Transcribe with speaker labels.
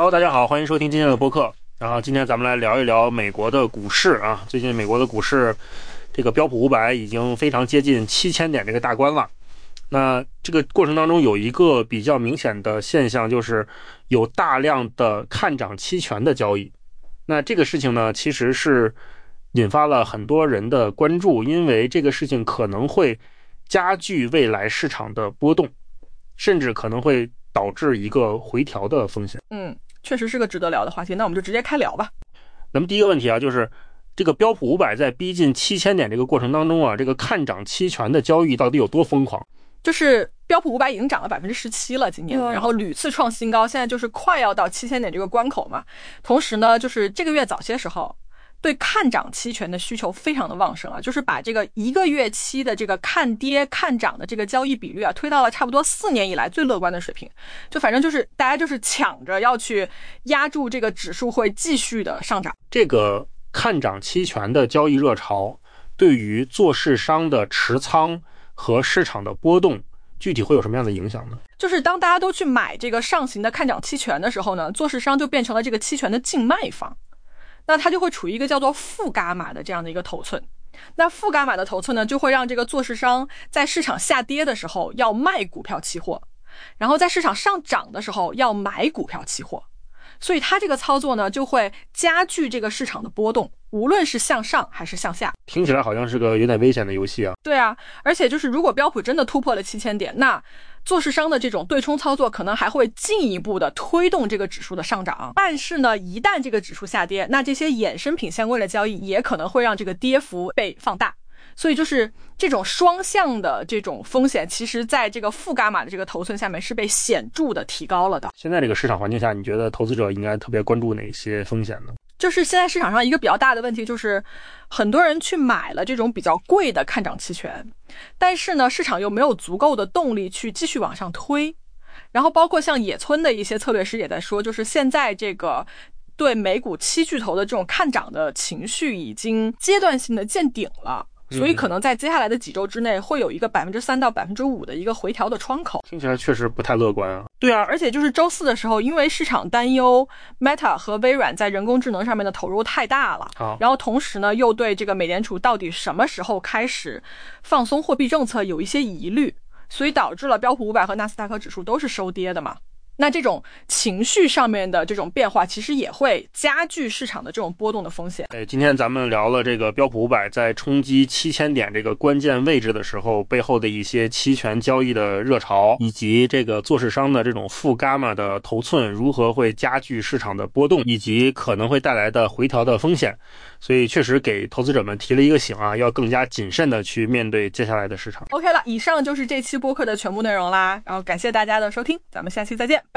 Speaker 1: Hello， 大家好，欢迎收听今天的播客。然后今天咱们来聊一聊美国的股市啊。最近美国的股市，这个标普500已经非常接近7000点这个大关了。那这个过程当中有一个比较明显的现象，就是有大量的看涨期权的交易。那这个事情呢，其实是引发了很多人的关注，因为这个事情可能会加剧未来市场的波动，甚至可能会导致一个回调的风险。
Speaker 2: 确实是个值得聊的话题，那我们就直接开聊吧。
Speaker 1: 那么第一个问题啊，就是这个标普500在逼近7000点这个过程当中啊，这个看涨期权的交易到底有多疯狂？
Speaker 2: 就是标普500已经涨了17%了今年，然后屡次创新高，现在就是快要到7000点这个关口嘛。同时呢，就是这个月早些时候对看涨期权的需求非常的旺盛啊，就是把这个一个月期的这个看跌看涨的这个交易比率啊，推到了差不多4年以来最乐观的水平。就反正就是大家就是抢着要去压住这个指数会继续的上涨。
Speaker 1: 这个看涨期权的交易热潮对于做市商的持仓和市场的波动具体会有什么样的影响呢？
Speaker 2: 就是当大家都去买这个上行的看涨期权的时候呢，做市商就变成了这个期权的竞卖方，那它就会处于一个叫做负伽马的这样的一个头寸。那负伽马的头寸呢，就会让这个做市商在市场下跌的时候要卖股票期货，然后在市场上涨的时候要买股票期货。所以它这个操作呢，就会加剧这个市场的波动，无论是向上还是向下。
Speaker 1: 听起来好像是个有点危险的游戏啊。
Speaker 2: 对啊，而且就是如果标普真的突破了7000点，那做市商的这种对冲操作可能还会进一步的推动这个指数的上涨。但是呢，一旦这个指数下跌，那这些衍生品相关的交易也可能会让这个跌幅被放大。所以就是这种双向的这种风险，其实在这个负伽马的这个头寸下面是被显著的提高了的。
Speaker 1: 现在这个市场环境下，你觉得投资者应该特别关注哪些风险呢？
Speaker 2: 就是现在市场上一个比较大的问题，就是很多人去买了这种比较贵的看涨期权，但是呢，市场又没有足够的动力去继续往上推。然后包括像野村的一些策略师也在说，就是现在这个对美股7巨头的这种看涨的情绪已经阶段性的见顶了。所以可能在接下来的几周之内会有一个3%到5%的一个回调的窗口。
Speaker 1: 听起来确实不太乐观啊。
Speaker 2: 对啊，而且就是周四的时候，因为市场担忧 Meta 和微软在人工智能上面的投入太大了，然后同时呢又对这个美联储到底什么时候开始放松货币政策有一些疑虑，所以导致了标普500和纳斯达克指数都是收跌的嘛。那这种情绪上面的这种变化其实也会加剧市场的这种波动的风险。
Speaker 1: 今天咱们聊了这个标普500在冲击7000点这个关键位置的时候背后的一些期权交易的热潮，以及这个做市商的这种负伽马的头寸如何会加剧市场的波动，以及可能会带来的回调的风险。所以确实给投资者们提了一个醒啊，要更加谨慎的去面对接下来的市场。
Speaker 2: OK 了，以上就是这期播客的全部内容啦，然后感谢大家的收听，咱们下期再见。